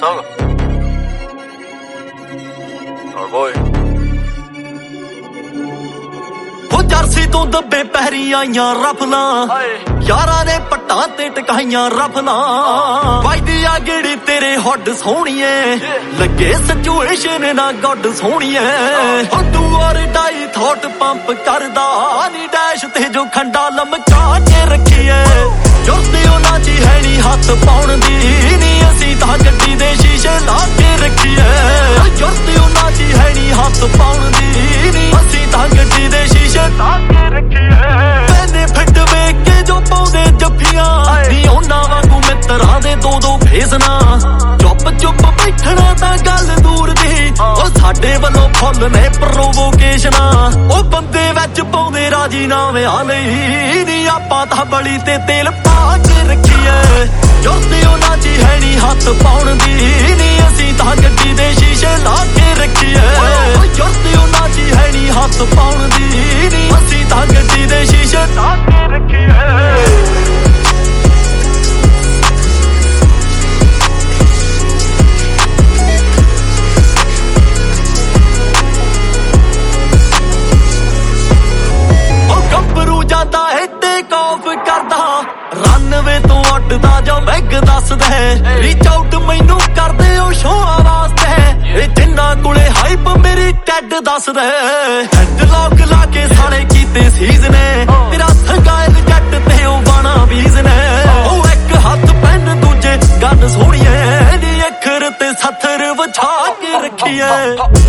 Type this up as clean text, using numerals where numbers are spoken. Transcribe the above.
song. Oh boy. Jersey ਤੋਂ ਦੱਬੇ ਪਹਿਰੀ ਆਈਆਂ ਰਫਲਾਂ ਯਾਰਾਂ ਨੇ ਪੱਟਾਂ ਤੇ ਟਕਾਈਆਂ ਰਫਲਾਂ ਵੱਜਦੀ ਆ ਗੇੜੀ ਤੇਰੇ ਹੱਡ ਸੋਹਣੀਏ ਲੱਗੇ ਸਿਚੁਏਸ਼ਨ ਨਾ ਗੱਡ ਸੋਹਣੀਏ ਤੂੰ ਔਰ ਡਾਈ ਥੋਟ ਪੰਪ ਕਰਦਾ ਨੀ ਡੈਸ਼ ਤੇ ਜੋ ਖੰਡਾ ਲਮਕਾ ਕੇ ਰੱਖੀਏ ਜੁਰਤੇ ਉਹਨਾਂ ਚ ਹੈ ਨੀ ਹੱਥ ਪਾਉਣ ਦੀ ਨੀ ਅਸੀਂ ਤਾਂ ਗੱਡੀ ਦੇ ਸ਼ੀਸ਼ੇ ਲਾ ਕੇ ਰੱਖੀਏ ਜੁਰਤੇ ਉਹਨਾਂ ਚ ਹੈ ਨੀ ਹੱਥ ਪਾਉਣ ਦੀ ਨੀ ਅਸੀਂ ਤਾਂ ਗੱਡੀ ਦੇ ਸ਼ੀਸ਼ੇ ਲਾ ਕੇ ਰੱਖੀਏ ਬੈਨੀਫਿਟ ਵੇਖ ਕੇ ਜੋ ਪਾਉਂਦੇ ਜੱਫੀਆਂ ਨੀ ਉਹਨਾਂ ਵਾਂਗੂ ਮਿੱਤਰਾਂ ਦੇ ਦੋ ਫੇਸਣਾ ਚੁੱਪ ਬੈਠਣਾ ਤਾਂ ਗੱਲ ਦੂਰ ਦੀ ਉਹ ਸਾਡੇ ਵੱਲੋਂ ਫੁੱਲ ਨੇ ਪ੍ਰੋਵੋਕੇਸ਼ਨਾਂ ਉਹ ਬੰਦੇ ਵਿੱਚ ਪਾਉਂਦੇ ਰਾਜੀਨਾਮਿਆਂ ਲਈ ਨੀ ਆਪਾਂ ਤਾਂ ਬਲੀ ਤੇ ਤੇਲ ਪਾ ਕੇ ਰੱਖੀਏ ਜੁਰਤੇ ਉਹਨਾਂ ਚ ਹੈ ਨੀ ਹੱਥ ਪਾਉਣ ਦੀ ਨੀ ਅਸੀਂ ਤਾਂ ਗੱਡੀ ਦੇ ਸ਼ੀਸ਼ੇ ਲਾ ਕੇ ਰੱਖੀਏ ਜੁਰਤੇ ਉਹਨਾਂ ਚ ਹੈ ਨੀ ਹੱਥ ਪਾਉਣ ਦੀ ਨੀ ਅਸੀਂ ਤਾਂ ਗੱਡੀ ਦੇ ਸ਼ੀਸ਼ੇ ਲਾ ਕੇ ਰੱਖੀਏ ਰਨਵੇ ਤੋਂ ਉੱਡਦਾ ਜੋ ਮੈਗ ਦੱਸਦਾ ਰੀਚ ਆਊਟ ਮੈਨੂੰ ਕਰਦੇ ਉਹ ਸ਼ੋਆਂ ਵਾਸਤੇ ਇਹ ਜਿੰਨਾ ਕੋਲੇ ਹਾਈਪ ਮੇਰੀ ਟੈਡ ਦੱਸਦਾ ਹੈਡਲੌਕ ਲਾ ਕੇ ਸਾਲੇ ਕੀਤੇ ਸੀਜ਼ ਨੇ ਤੇਰਾ ਸੰਗਾਇਲ ਜੱਟ ਤੇ ਉਹ ਬਾਣਾ ਬੀਜ਼ ਨੇ ਉਹ ਇੱਕ ਹੱਥ ਪੈਨ ਦੂਜੇ ਗੰਨ ਸੋਹਣੀਏ ਨੀ ਅੱਖਰ ਤੇ ਸੱਥਰ ਵਿਛਾ ਕੇ ਰੱਖੀਏ